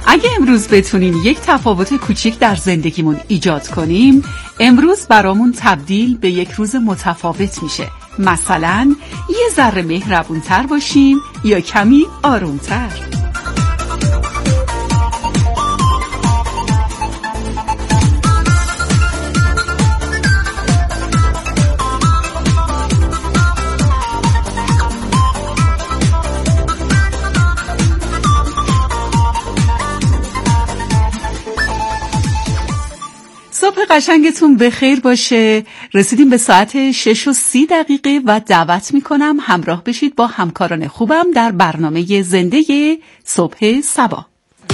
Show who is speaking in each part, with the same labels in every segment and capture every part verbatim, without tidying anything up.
Speaker 1: اگه امروز بتونیم یک تفاوت کوچیک در زندگیمون ایجاد کنیم، امروز برامون تبدیل به یک روز متفاوت میشه. مثلا یه ذره مهربونتر باشیم یا کمی آرومتر. صبح قشنگتون بخیر باشه. رسیدیم به ساعت شش و سی دقیقه و دعوت میکنم همراه بشید با همکاران خوبم در برنامه زنده صبح صبا.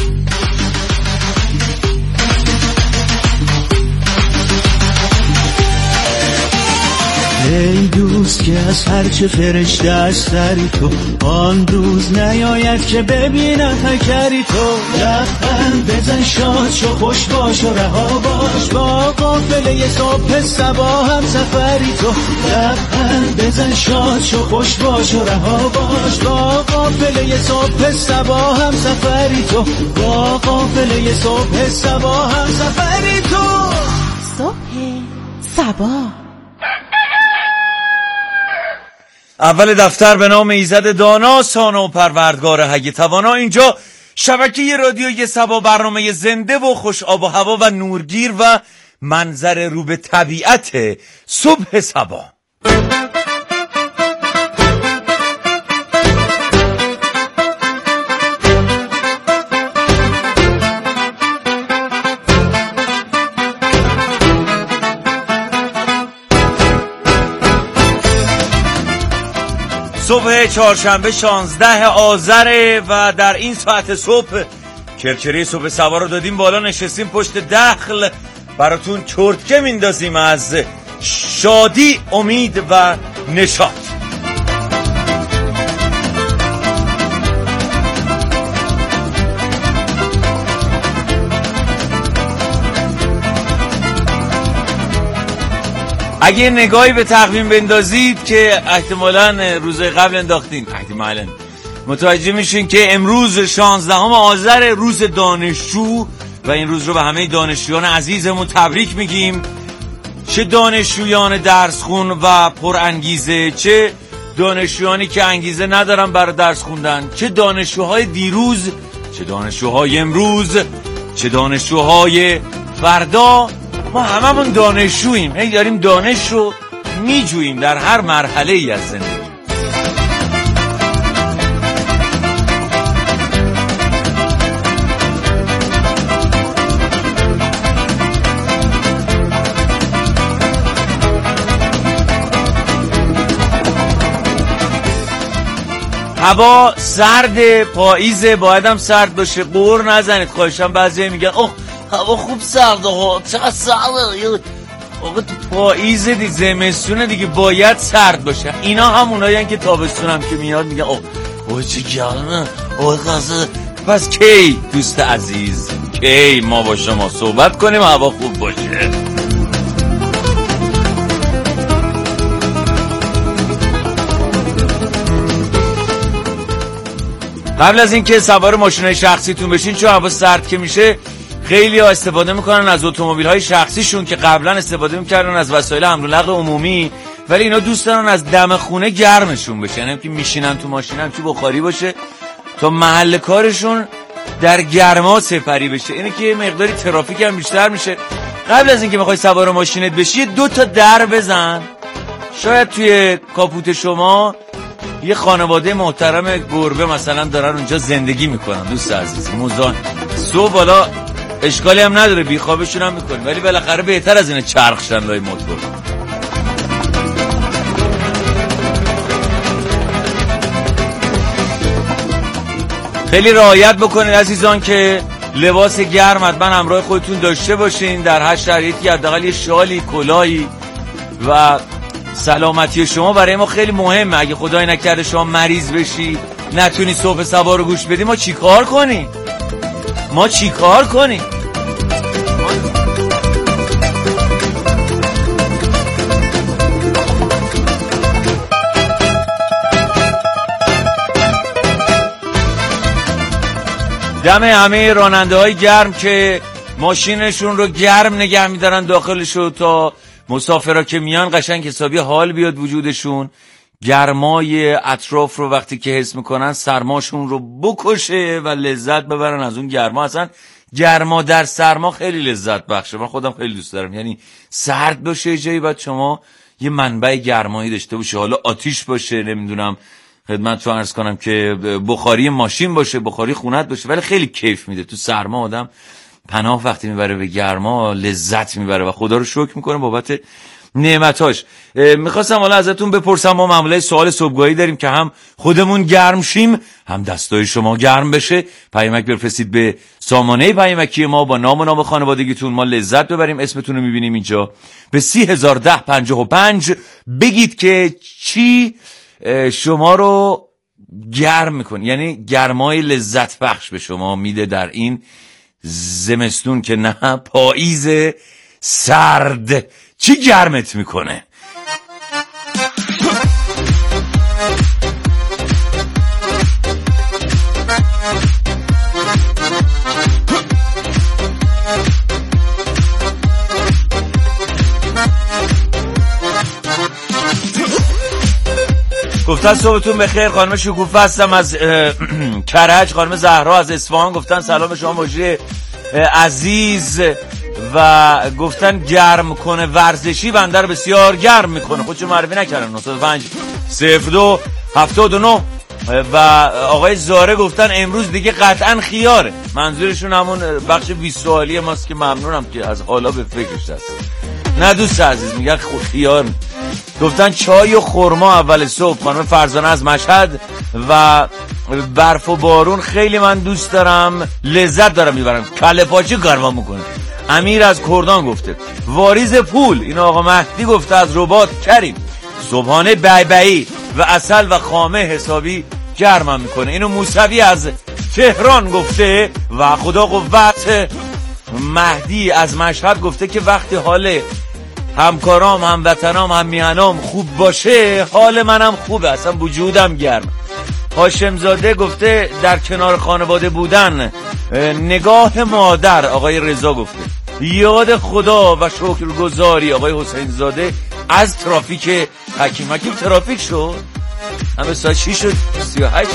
Speaker 2: ای دوست که از هرچه فرشته از سری تو، آن روز نیاید که ببینم تکری تو. لبخند بزن شاد شو، خوش باش و رها باش، با قافله صبح صبا هم سفری تو. لبخند بزن شاد شو، خوش باش و رها باش، با قافله صبح صبا هم سفری تو. با قافله صبح صبا هم سفری تو.
Speaker 1: صبح صبا.
Speaker 3: اول دفتر به نام ایزد دانا، سانا و پروردگار حی توانا. اینجا شبکه رادیوی صبا، برنامه زنده و خوش آب و هوا و نورگیر و منظر رو به طبیعت صبح صبا. صبح چهارشنبه شانزده آذر و در این ساعت صبح کرکری صبح صبا رو دادیم بالا، نشستیم پشت دخل براتون چرتکه میندازیم از شادی، امید و نشاط. اگه نگاهی به تقویم بندازید که احتمالاً روز قبل انداختین، احتمالاً متوجه میشین که امروز شانزدهم آذر روز دانشجو و این روز رو به همه دانشجویان عزیزمون تبریک میگیم. چه دانشجویان درس خون و پر انگیزه، چه دانشجویانی که انگیزه ندارن برای درس خوندن، چه دانشجوهای دیروز، چه دانشجوهای امروز، چه دانشجوهای فردا. ما هممون دانشجوییم، هی داریم دانش رو میجوییم در هر مرحله ای از زندگی. هوا سرد، پاییزه، باید هم سرد باشه. قور نزنید خواهشم. بعضی میگن اوه هوا خوب سرده ها، چقدر سرده. آقا تو پاییزه دی، زمستونه دیگه، باید سرد باشه. اینا همونایی هن که تابستون هم که میاد میگن اوه اوه چه گرمه، اوه قصه. پس کی دوست عزیز، کی ما با شما صحبت کنیم هوا خوب باشه. قبل از اینکه سوار ماشین‌های شخصیتون بشین، چون هوا سرد که میشه، خیلی ها استفاده میکنن از اتومبیل‌های شخصیشون که قبلا استفاده میکردن از وسایل حمل و نقل عمومی، ولی اینا دوست دارن از دم خونه گرمشون بشه، یعنی که میشینن تو ماشین هم که بخاری باشه تا محل کارشون در گرما سپری بشه. اینه که مقداری ترافیک هم بیشتر میشه. قبل از اینکه میخوای سوار ماشینت بشی، دو تا در بزن. شاید توی کاپوت شما یه خانواده محترم گربه مثلا دارن اونجا زندگی میکنن. دوست عزیز موزان صبح بالا اشکالی هم نداره، بیخوابشون هم میکنه، ولی بالاخره بهتر از اینه چرخشن لای موتور. خیلی رعایت بکنید عزیزان که لباس گرم حتما همراه خودتون داشته باشین. در هر شرایطی حداقل یه شالی، کلاهی و سلامتی شما برای ما خیلی مهمه. اگه خدای نکرده شما مریض بشی، نتونی صبح صبا رو گوش بدی، ما چی کار کنیم؟ ما چی کار کنیم؟ دم همه راننده های گرم که ماشینشون رو گرم نگه میدارن داخلشو تا مسافرها که میان قشنگ حسابی حال بیاد وجودشون. گرمای اطراف رو وقتی که حس میکنن سرماشون رو بکشه و لذت ببرن از اون گرما. اصلا گرما در سرما خیلی لذت بخشه، من خودم خیلی دوست دارم. یعنی سرد باشه جایی بعد شما یه منبع گرمایی داشته باشه، حالا آتیش باشه، نمیدونم خدمتتون عرض کنم که بخاری ماشین باشه، بخاری خونت باشه، ولی خیلی کیف میده. تو سرما آدم پناه وقتی میبره به گرما لذت میبره و خدا رو شکر میکنه بابت نعمتاش. میخواستم حالا ازتون بپرسم، ما معمولا سوال صبحگاهی داریم که هم خودمون گرم شیم هم دستای شما گرم بشه. پیامک بفرستید به سامانه پیامکی ما با نام و نام خانوادگیتون، ما لذت ببریم. اسمتون رو میبینیم اینجا به سی هزار ده پنجاه و پنج. بگید که چی شما رو گرم میکنه، یعنی گرمای لذت بخش به شما میده در این زمستون که نه پاییز سرد. چی گرمت میکنه؟ گفتن صبحتون بخیر، خانم شکوفه هستم از کرج. خانم زهرا از اصفهان گفتن سلام شما مجری عزیز و گفتن گرم کنه ورزشی بنده رو بسیار گرم میکنه. خودشون معرفی نکردن. نه پنج صفر دو هفتاد و نه. و آقای زاره گفتن امروز دیگه قطعا خیاره. منظورشون همون بخش بیست سوالی ماست که ممنونم که از حالا به فکرش هست. نه دوست عزیز میگن خیار. گفتن چای و خرما اول صبح. خانم فرزانه از مشهد و برف و بارون خیلی من دوست دارم، لذت دارم میبرم، کله پاچه گرما میکنه. امیر از کردان گفته. واریز پول این آقا مهدی گفته از رباط کریم. صبحانه بیبی و عسل و خامه حسابی گرمم میکنه. اینو موسوی از تهران گفته و خدا قوت. مهدی از مشهد گفته که وقتی حال همکارام، هموطنام، هم میهنام خوب باشه حال منم خوبه، اصلا وجودم گرم. هاشم زاده گفته در کنار خانواده بودن، نگاه مادر. آقای رضا گفته یاد خدا و شکرگزاری. آقای حسین زاده از ترافیک حکیم. حکیم ترافیک شد همه ساعت شیش شد سی و هشت.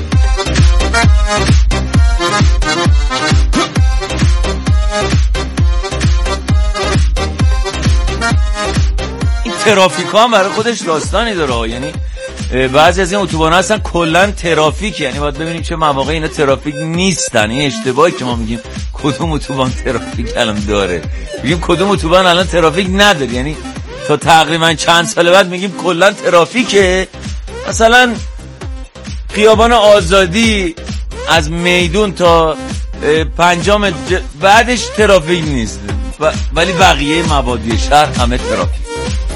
Speaker 3: این ترافیک ها هم برای خودش داستانی داره. یعنی بعضی از این اتوبان‌ها هستن کلا ترافیک، یعنی باید ببینیم چه مواقع اینا ترافیک نیستن. این اشتباهی که ما میگیم کدوم اتوبان ترافیک الان داره، میگیم کدوم اتوبان الان ترافیک نداره. یعنی تا تقریبا چند سال بعد میگیم کلا ترافیکه. مثلا خیابان آزادی از میدون تا پنجم ج... بعدش ترافیک نیست، و... ولی بقیه مبادی شهر همه ترافیک.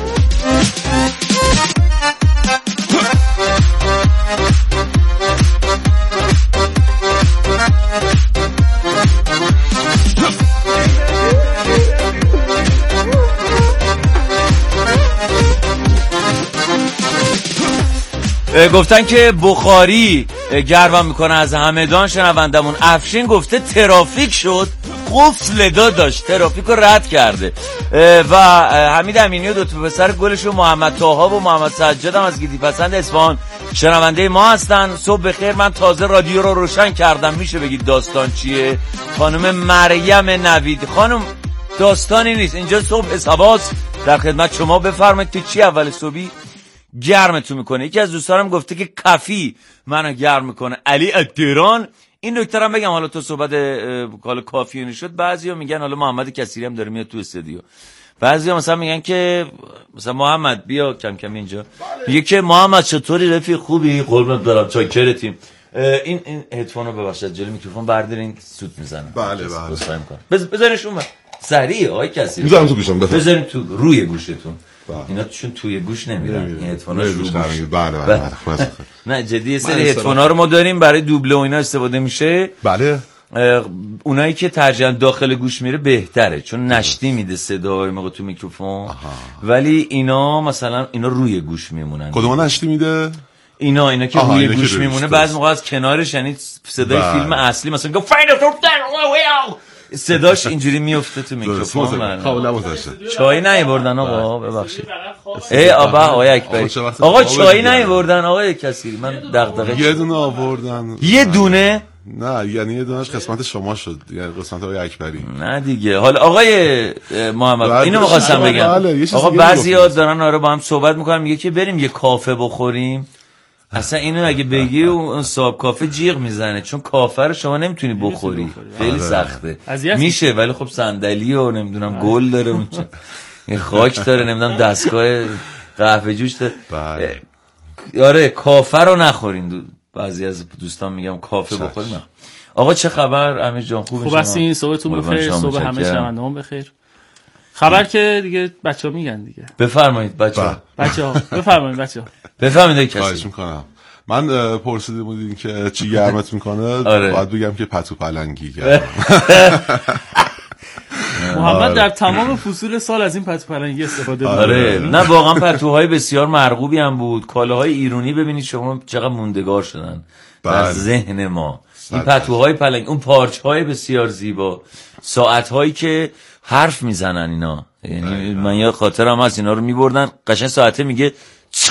Speaker 3: گفتن که بخاری گرم میکنه از همدان. شنوندمون افشین گفته ترافیک شد، قفل داشت ترافیک رو رد کرده. و حمید امینی و دو تا پسر گلشو محمد طاها و محمد سجاد هم از گیتی پسند اصفهان شنونده ما هستن. صبح بخیر، من تازه رادیو رو روشن کردم، میشه بگید داستان چیه؟ خانم مریم نوید. خانم داستانی نیست اینجا، صبح سواس در خدمت شما. بفرمایید که چی اول صبحی گرمتون میکنه؟ یکی از دوستانم گفته که کافی منو گرم میکنه. علی از تهران. این دکترم بگم حالا تو صحبت حالا کافی نشد، بعضیا میگن حالا محمد کثیری هم داره میاد تو استودیو، بعضیا مثلا میگن که مثلا محمد بیا کم کم اینجا، میگه که محمد چطوری رفیق، خوبی؟ قربونت برم، چاکرتیم. این این هدفونو ببخشید جلوی میکروفون بردارین، سوت میزنه. بله بله بزنیشون بر سریع آقای کثیری، میذارم تو گوشم، بزنین تو روی گوشتون. اینا چون توی گوش نمیرن، این هدفونا رو گوش. بله بله بله. نه جدی یه سری هدفونا رو ما داریم برای دوبله و اینا استفاده میشه. بله. اونایی که ترجیحاً داخل گوش میره بهتره، چون نشتی میده صدای موقع تو میکروفون. ولی اینا مثلا اینا روی گوش میمونن. کدوم نشتی میده؟ اینا اینا که روی گوش میمونه بعضی موقع از کنارش یعنی صدای بله. فیلم اصلی مثلا گفت صداش اینجوری میفته تو میکروفون.
Speaker 4: خب نبودشه
Speaker 3: چای نیاوردن آقا ببخشید. ای آبا آقای اکبری آقا چای نیاوردن آقای کثیری من دغدغه
Speaker 4: یه دونه آوردن
Speaker 3: یه دونه
Speaker 4: نه یعنی یه دونهش قسمت شما شد یعنی قسمت آقای اکبری
Speaker 3: نه دیگه. حالا آقای محمد اینو می‌خواستم بگم آقا بعضیا دارن آره با هم صحبت می‌کنن میگه که بریم یه کافه بخوریم. اصلا اینو اگه بگی اون صاحب کافه جیغ میزنه چون کافه رو شما نمیتونی بخوری خیلی سخته میشه ولی خب صندلی و نمیدونم گل داره اونجا این خاک داره نمیدونم دستگاه قهوه جوش داره. آره کافه رو نخورین. بعضی از دوستان میگم کافه بخوریم. آقا چه خبر امیر جان خوبه شما؟
Speaker 5: خوب هستین؟ صبحتون بخیر. صبح همه شنوندگان بخیر. خبر که دیگه بچه‌ها میگن دیگه.
Speaker 3: بفرمایید بچه‌ها.
Speaker 5: بچه‌ها بفرمایید بچه‌ها.
Speaker 3: بفرمایید کسی.
Speaker 4: خواهش می‌کنم. من پرسیده بودین که چی گرمت میکنه
Speaker 3: آره.
Speaker 4: باید بگم که پتو پلنگی گرم.
Speaker 5: محمد در تمام فصول سال از این پتو پلنگی استفاده می‌کنه.
Speaker 3: آره نه واقعا پتوهای بسیار مرغوبی هم بود. کالاهای ایرانی ببینید شما چقدر موندگار شدن در ذهن ما. این پتوهای پلنگی، اون پارچهای بسیار زیبا، ساعت‌هایی که حرف میزنن اینا. یعنی من یه خاطرم هست اینا رو میبردن قشنگ ساعته میگه چق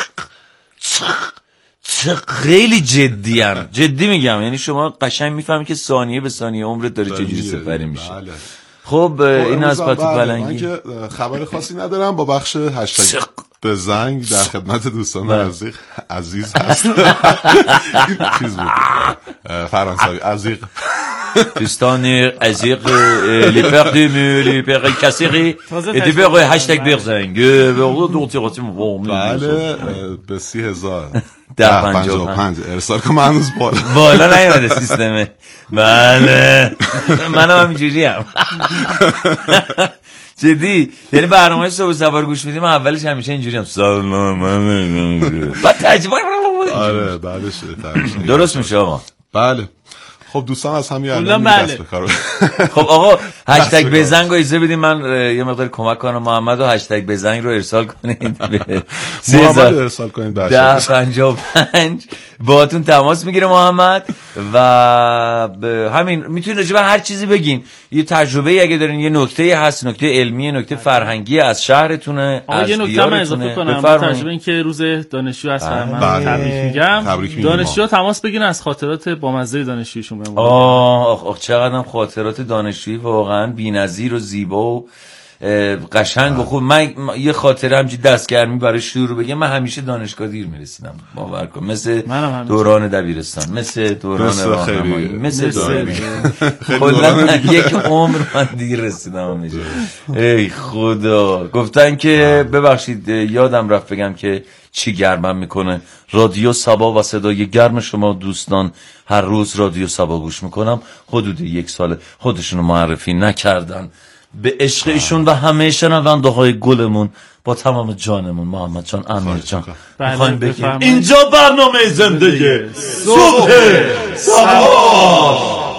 Speaker 3: چق خیلی جدی هم. جدی میگم یعنی شما قشنگ میفهمی که ثانیه به ثانیه عمرت داره چجوری سپری میشه.
Speaker 4: بله.
Speaker 3: خب این از پتو پلنگی.
Speaker 4: من که خبر خاصی ندارم با بخش هشتگ به زنگ در خدمت دوستان عزیز عزیز هست. چیز بود فرانسوی عزیق
Speaker 3: دوستان عزیق لیپر دیمو لیپر کسیری ادیبر هشتگ برزنگ به دو تیراتیم.
Speaker 4: بله به سی هزار
Speaker 3: ده پنجاه و پنج
Speaker 4: ارسال کنم هنوز بالا
Speaker 3: بالا نیومده سیستمه. بله منم همینجوری هم جدی یعنی برنامه صبح سوار گوش میدیم اولش همیشه اینجوری هم سلام بعد تجربه
Speaker 4: آره بعدش
Speaker 3: درست میشه آقا.
Speaker 4: بله خب دوستان از همین الان دست به کار.
Speaker 3: خب آقا هشتگ بزنگ رو اجازه بدیم من یه مقدار کمک کنم محمد و هشتگ بزنگ رو ارسال کنید به
Speaker 4: محمد ارسال کنید
Speaker 3: ده پنجاه و پنج باهاتون تماس میگیره محمد و همین میتونید راجع به هر چیزی بگین. یه تجربه اگه دارین یه نکته هست نکته علمی نکته فرهنگی از شهرتونه از
Speaker 5: یه نکته من اضافه کنم با تجربه این که روز دانشجو هستم من تبریک میگم. دانشجو تماس بگیرن از خاطرات بامزه دانشجویشون بمونه.
Speaker 3: آه آخ چقدرم خاطرات دانشجویی واقعا بی‌نظیر و زیبا و قشنگ و خوب. من یه خاطره همچین دستگرمی برای شروع بگم من همیشه دانشگاه دیر میرسیدم باور کن مثل دوران دبیرستان مثل دوران راهنمایی مثل دوران کلا یک عمر من دیر رسیدم همیشه. ای خدا گفتن که ببخشید یادم رفت بگم که چی گرمم میکنه. رادیو صبا و صدای گرم شما دوستان هر روز رادیو صبا گوش میکنم. حدود یک سال خودشونو معرفی نکردن به عشق ایشون و همه شنونده های گلمون با تمام جانمون. محمد جان امیر جان میخوایم بگیم اینجا برنامه زندگی صبح صبا.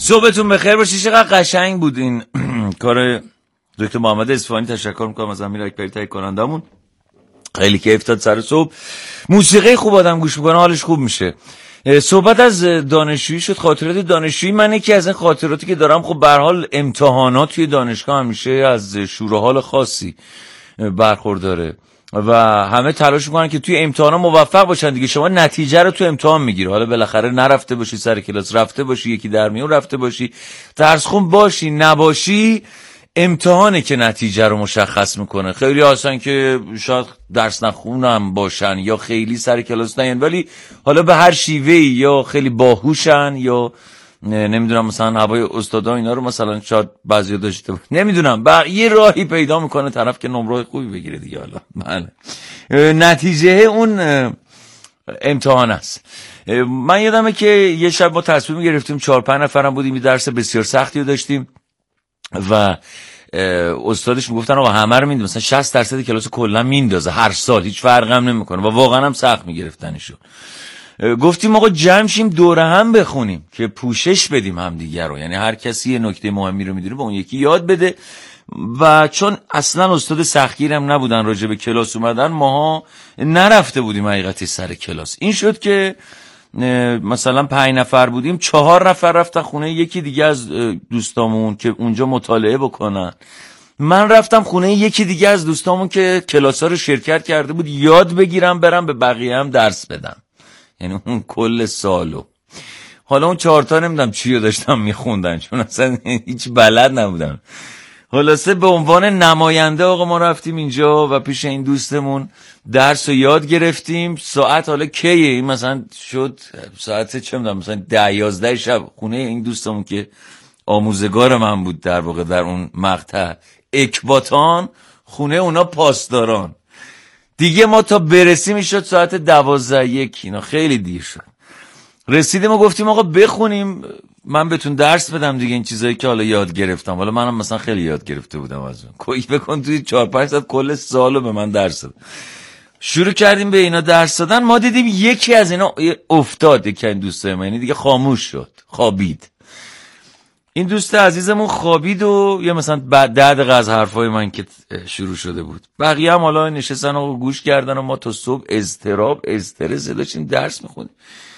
Speaker 3: صبحتون بخیر باشه. چقدر قشنگ بود این کار دکتر محمد اصفهانی. تشکر میکنم از امیر اکبری تهیه کنندمون، خیلی کیف داد. سر صبح موسیقی خوب آدم گوش میکنه حالش خوب میشه. صحبت از دانشجویی شد، خاطرات دانشجویی. من یکی از این خاطراتی که دارم، خب به هر حال امتحانات توی دانشگاه همیشه از شور و حال خاصی برخورداره و همه تلاش میکنن که توی امتحانا موفق باشن دیگه. شما نتیجه رو تو امتحان میگیری، حالا بالاخره نرفته باشی سر کلاس، رفته باشی یکی در میون رفته باشی، درس خون باشی نباشی، امتحانه که نتیجه رو مشخص میکنه. خیلی هستن که شاید درس نخونم باشن یا خیلی سر کلاس نین، ولی حالا به هر شیوهی یا خیلی باهوشن یا نمیدونم مثلا هوای استادا اینا رو مثلا شاید بعضیا داشته باشه، نمیدونم با یه راهی پیدا میکنه طرف که نمره خوبی بگیره دیگه. حالا بله نتیجه اون امتحان است. من یادمه که یه شب ما تصمیم گرفتیم، چهار پنج نفرم بودیم، یه درس بسیار سختی رو داشتیم و استادش میگفتن آقا همه رو میندازه، مثلا شصت درصد کلاس کلا میندازه هر سال، هیچ فرقی هم نمیکنه و واقعا هم سخت میگرفتنشو. گفتیم آقا جمع شیم دوره هم بخونیم که پوشش بدیم هم دیگر رو، یعنی هر کسی یه نکته مهمی رو میدونه به اون یکی یاد بده. و چون اصلا استاد سختگیرم نبودن راجع به کلاس اومدن، ماها نرفته بودیم حقیقتی سر کلاس. این شد که مثلا پنج نفر بودیم، چهار نفر رفتن خونه یکی دیگه از دوستامون که اونجا مطالعه بکنن. من رفتم خونه یکی دیگه از دوستامون که کلاس‌ها رو شرکت کرده بود یاد بگیرم برم به بقیه هم درس بدم، یعنی اون کل سالو. حالا اون چهار تا نمیدونم چی رو داشتم میخوندن چون اصلا هیچ بلد نبودم. خلاصه به عنوان نماینده آقا ما رفتیم اینجا و پیش این دوستمون درس رو یاد گرفتیم. ساعت حالا کیه این مثلا شد ساعت چه میدونم مثلا ده یازده شب خونه این دوستمون که آموزگار من بود در واقع در اون مقطع، اکباتان، خونه اونا پاسداران. دیگه ما تا برسیم میشد ساعت دوازده یک، اینا خیلی دیر شد. رسیدیم و گفتیم آقا بخونیم من بهتون درس بدم دیگه، این چیزایی که حالا یاد گرفتم. حالا منم مثلا خیلی یاد گرفته بودم از اون. کوی بکن توی چهار پنج ساعت کل سالو به من درس داد. شروع کردیم به اینا درس دادن. ما دیدیم یکی از اینا افتاد، یکی از دوستای من، یعنی دیگه خاموش شد، خوابید. این دوست عزیزمون خوابید و یا مثلا بعد ده دقیقه از حرفای من که شروع شده بود، بقیه هم حالا نشستن و گوش کردن و ما تا صبح اضطراب استرس داشتیم درس میخونیم.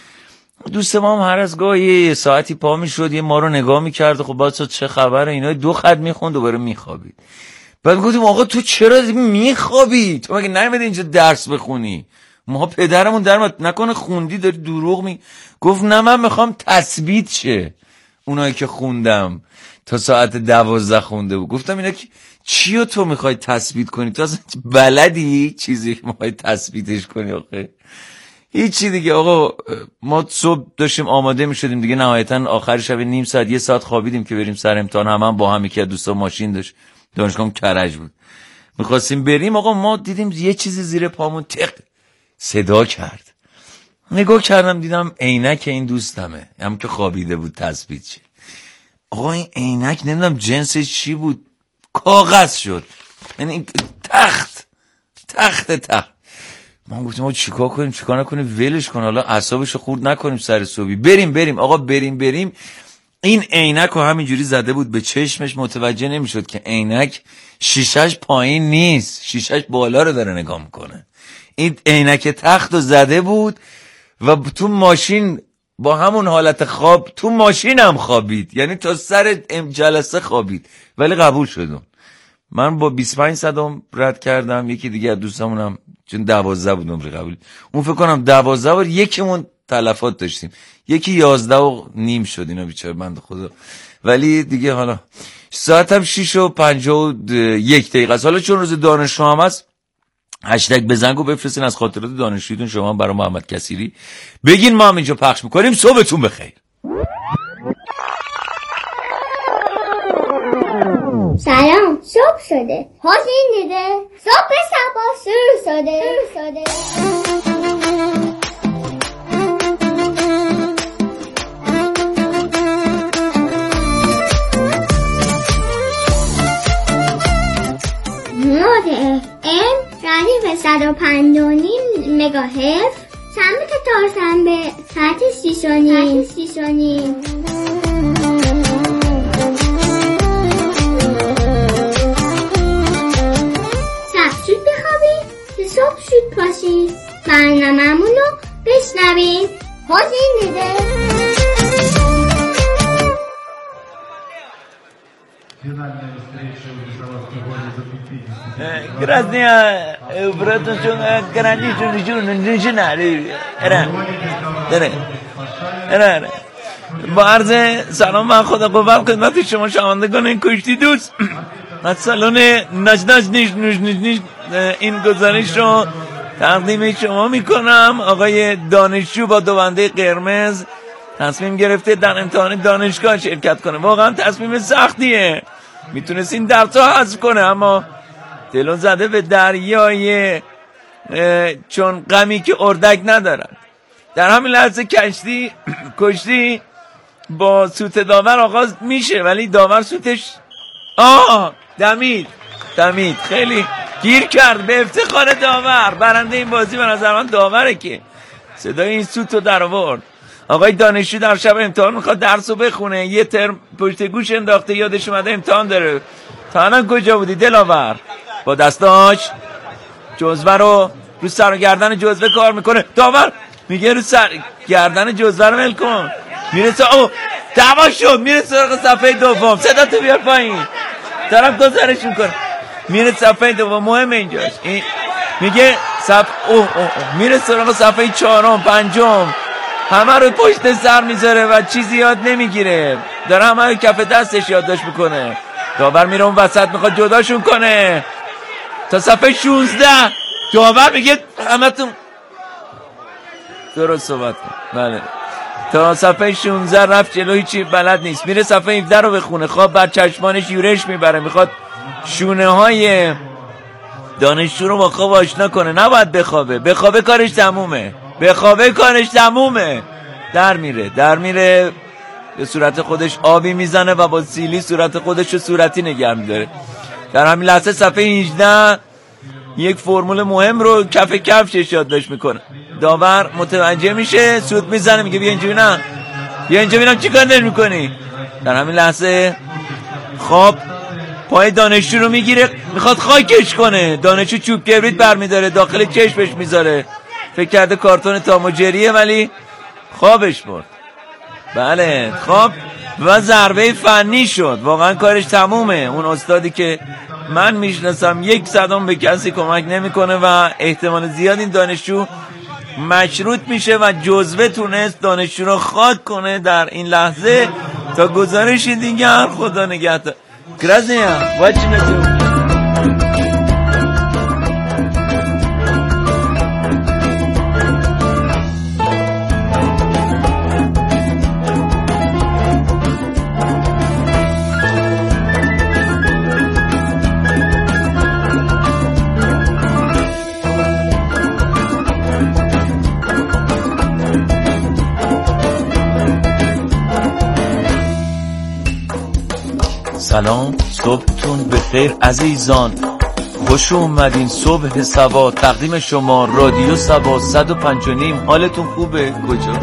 Speaker 3: دوست ما هم هر از گاهی یه ساعتی پا میشد یه ما رو نگاه میکرد، خب بعد چه خبره اینا، دو خط میخوند و دوباره میخوابید. بعد گفتیم آقا تو چرا میخوابی؟ تو مگه نمیدی اینجا درس بخونی؟ ما پدرمون در نکنه خوندی داری دروغ می. گفت نه من میخوام تثبیت شه اونایی که خوندم تا ساعت دوازده خونده بود. گفتم اینا چیو تو میخوای تثبیت کنی؟ تو اصلا بلدی چیزی که میخوای تثبیتش کنی؟ آخه هیچی دیگه. آقا ما صبح داشتیم آماده میشدیم دیگه، نهایتا آخر شب نیم ساعت یه ساعت خوابیدیم که بریم سر امتحان. هم, هم با هم یکی از دوستا ماشین داشت، دانشگاه کرج بود، میخواستیم بریم. آقا ما دیدیم یه چیزی زیر پامون تق صدا کرد. نگاه کردم دیدم عینک این دوستمه، هم که خوابیده بود تثبیت شه. آقا این عینک نمیدونم جنسش چی بود، کاغذ شد، یعنی تخت تخت تخت. ما گفتیم ما چیکار کنیم چیکار نکنیم، ولش کن حالا اعصابشو خورد نکنیم سر صبحی، بریم بریم آقا بریم بریم. این عینک رو همینجوری زده بود به چشمش، متوجه نمیشد که عینک شیشش پایین نیست، شیشش بالا رو داره نگاه میکنه. این عینک تخت رو زده بود و تو ماشین با همون حالت خواب تو ماشین هم خوابید، یعنی تا سر جلسه خوابید، ولی قبول شدم. من با بیست و پنج صدم رد کردم. یکی دیگه از دوستامونم چون دوازده بودم ری قبول، اون فکر کنم دوازده بار یکیمون تلفات داشتیم، یکی یازده و نیم شد. اینا بیچاره بنده خدا. ولی دیگه حالا ساعتم شیش و پنجاه و یک دقیقه است. حالا چون روز دانشجو هم هست، هشتگ بزنگ و بفرستین از خاطرات دانشجویتون شما هم برای محمد کثیری بگین، ما هم اینجا پخش میکنیم. صبحتون بخیر.
Speaker 6: سلام، صبح شده، حاضر دیده، صبح صبح شروع شده شده. نود اف ام ردیف صد و پنج و نیم مگاهرتز، شنبه تا چهارشنبه ساعت شیش و نیم. صبح شد پاشید برنامه‌مون رو بشنوین. حسین دیده
Speaker 3: Grazie, brato sono grandissimo visionario. Era. Era. Era. با عرض سلام من خدا قوام خدمت شما شنوندگان این کشتی دوست. از سالن نج نج نیش نیش نیش این گزارش رو تقدیم شما میکنم. آقای دانشجو با دونده قرمز تصمیم گرفته در امتحان دانشگاه شرکت کنه. واقعا تصمیم سختیه. میتونستین درس‌ها حذف کنه اما دلو زده به دریای چون غمی که اردک ندارن. در همین لحظه کشتی کشتی با سوت داور آغاز میشه ولی داور سوتش آه دمید دمید خیلی گیر کرد. به افتخار داور برنده این بازی به نظر من داوره که صدای این سوت رو در آورد. آقای دانشجو در شب امتحان میخواد درس رو بخونه. یه ترم پشت گوش انداخته یادش اومده امتحان داره. تا الان کجا بودی دلاور؟ با دستاش جزوه رو رو سر و گردن جزوه کار میکنه. داور میگه رو سر گردن جزوه رو ول کن. میرسه او دعوا شد. میرسه سراغ صفحه دوم. صدا تو بیار پایین. طرف گزارش میکنه. میره صفحه دوم. مهمه اینجاش این میگه صف اوه اوه اوه. میره سراغ صفحه چهارم پنجم. همه رو پشت سر میذاره و چیزی یاد نمیگیره. داره همه رو کف دستش یادداشت میکنه. داور میره اون وسط میخواد جداشون کنه تا صفحه شونزده. داور میگه همتون درست صحبت کن. بله تا صفحه شونزده رفت جلو هیچی بلد نیست. میره صفحه هفده رو بخونه. خواب بر چشمانش یورش میبره. میخواد شونه های دانشجو رو با خواب آشنا کنه. نباید بخوابه. بخوابه کارش تمومه. بخوابه کارش تمومه. در میره در میره به صورت خودش آبی میزنه و با سیلی صورت خودش رو صورتی نگه میداره. در همین لحظه صفحه هجده یک فرمول مهم رو کف کفشش یادداشت میکنه. داور متوجه میشه سود میزنه میگه بیا اینجا ببینم بیا اینجا ببینم چیکار داری میکنی. در همین لحظه خواب پای دانشجو رو میگیره میخواد خاکش کنه. دانشجو چوب کبریت برمیداره داخل چشمش میذاره. فکر کرده کارتون تام و جریه ولی خوابش برد. بله خواب و ضربه فنی شد. واقعا کارش تمومه. اون استادی که من میشناسم یک صدام به کسی کمک نمیکنه و احتمال زیاد این دانشجو مشروط میشه و جزوه تونست دانشجو رو خاک کنه در این لحظه. تا گزارشی دیگر خدا نگهدار. Grazie, watching it. سلام صبحتون بخیر عزیزان. خوش اومدین صبح سبا. تقدیم شما رادیو سبا صد و پنج و نیم. حالتون خوبه؟ کجا؟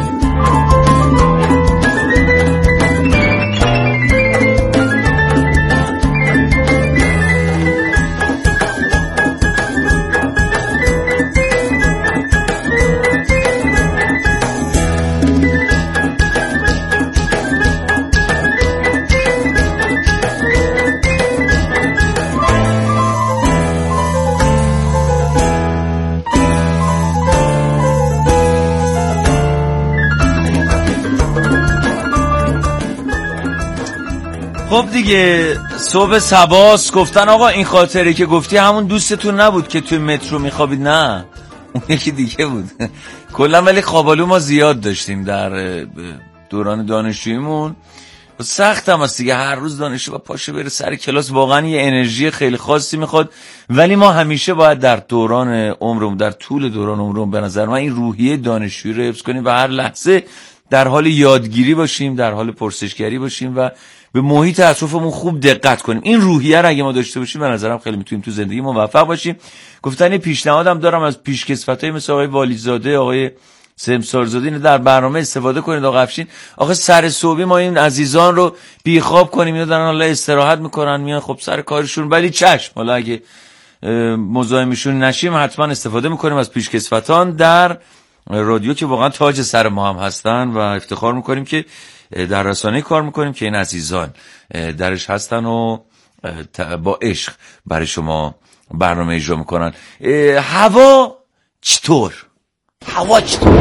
Speaker 3: خب دیگه صبح سباس. گفتن آقا این خاطره که گفتی همون دوستتون نبود که توی مترو میخوابید؟ نه اون یکی دیگه بود. کلا ولی خوابالو ما زیاد داشتیم در دوران دانشجوییمون. سخت هم است دیگه. هر روز دانشجو با پاشه بره سر کلاس واقعا یه انرژی خیلی خاصی میخواد. ولی ما همیشه باید در دوران عمرمون در طول دوران عمرمون به نظر من این روحیه دانشجویی رو حفظ کنیم و هر لحظه در حال یادگیری باشیم، در حال پرسشگری باشیم و به محیط اطرافمون خوب دقت کنیم. این روحیه رو اگه ما داشته باشیم به نظرم خیلی میتونیم تو زندگی موفق باشیم. گفتن یه پیشنهادم دارم از پیشکسوتای مثل آقای والیزاده، آقای سمسارزاده، اینو در برنامه استفاده کنید. آقا افشین آخه سر صبحی ما این عزیزان رو بیخواب کنیم، اینا دارن حالا استراحت میکنن میان خب سر کارشون، ولی چشم حالا اگه مزاحمشون نشیم حتما استفاده میکنیم از پیشکسوتان در رادیو که واقعا تاج سر ما هم هستن و افتخار میکنیم که در رسانه کار میکنیم که این عزیزان درش هستن و با عشق برای شما برنامه اجرا میکنن. هوا چطور؟ هوا چطور؟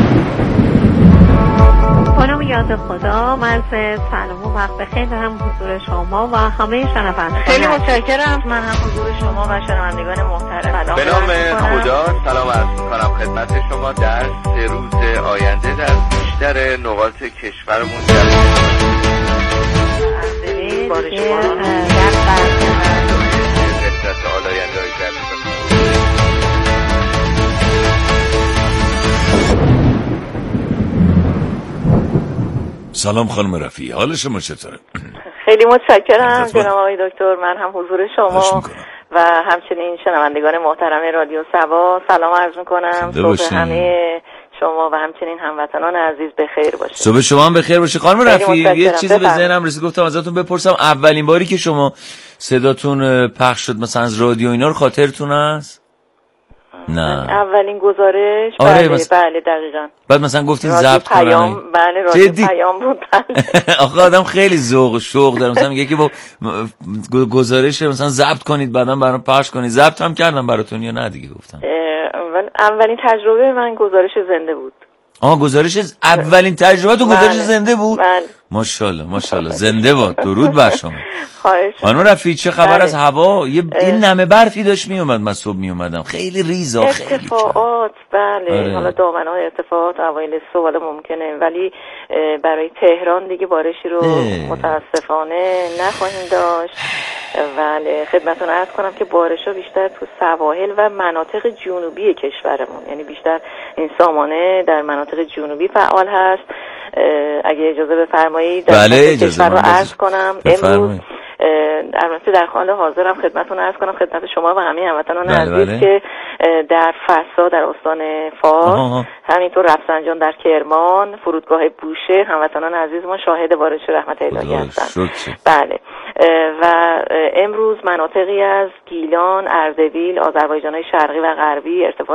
Speaker 7: خانم یاد خدا، من سلام و وقت بخیر دارم حضور شما و همه شنوندگان. خیلی متشکرم. من هم حضور شما و شنوندگان محترم سلام.
Speaker 8: به نام خدا سلام عرض می‌کنم خدمت شما. در سه روز آینده در بیشتر نقاط کشورمون در بارش باران قسمت آلاینده های جلسه.
Speaker 3: سلام خانم رفیعی، حال شما چطوره؟
Speaker 7: خیلی متشکرم جناب آقای دکتر. من هم حضور شما و همچنین شنوندگان محترم رادیو سبا سلام عرض میکنم. صبح همه شما و همچنین هموطنان عزیز بخیر باشه.
Speaker 3: صبح شما هم بخیر باشه. خانم رفیعی یه چیزی به ذهنم رسید گفتم ازتون بپرسم، اولین باری که شما صداتون پخش شد مثلا از رادیو اینا رو خاطرتون هست؟ نه
Speaker 7: اولین گزارش
Speaker 3: آره
Speaker 7: بله
Speaker 3: بس...
Speaker 7: بله دقیقاً.
Speaker 3: بعد مثلا گفتین ضبط
Speaker 7: کنن بله رادیو پیام بود.
Speaker 3: آخه آدم خیلی ذوق و شوق داره، مثلا میگه که با گزارش مثلا ضبط کنید بعداً برام پخش کنید. ضبط هم کردم براتون یا نه دیگه گفتم؟
Speaker 7: اولین تجربه من گزارش زنده بود.
Speaker 3: آها گزارش اولین تجربه تو گزارش زنده بود؟
Speaker 7: بله.
Speaker 3: ماشاءالله ماشاءالله زنده باد. درود بر شما.
Speaker 7: خواهش.
Speaker 3: خانم رفیعی چه خبر بله. از هوا؟ یه این نمه برفی داشت می اومد، من صبح می اومدم خیلی ریزا خیلی
Speaker 7: ارتفاعات بله آره. حالا دامنه‌های ارتفاعات اوایل صبح حالا ممکنه ولی برای تهران دیگه بارشی رو اه. متاسفانه نخواهیم داشت. ولی خدمتتون عرض کنم که بارش‌ها بیشتر تو سواحل و مناطق جنوبی کشورمون، یعنی بیشتر این سامانه در مناطق جنوبی فعال هست. اگه اجازه بفرمایید در
Speaker 3: بله
Speaker 7: کشور رو عرض کنم امروز البته در حال حاضرم خدمتتون عرض کنم خدمت شما و همه هموطنان بله عزیز بله. که در فسا در استان فارس، همینطور رفسنجان در کرمان، فرودگاه بوشهر هموطنان عزیز ما شاهد بارش رحمت الهی هستند. بله و امروز مناطقی از گیلان، اردبیل، آذربایجان‌های شرقی و غربی ارتفاع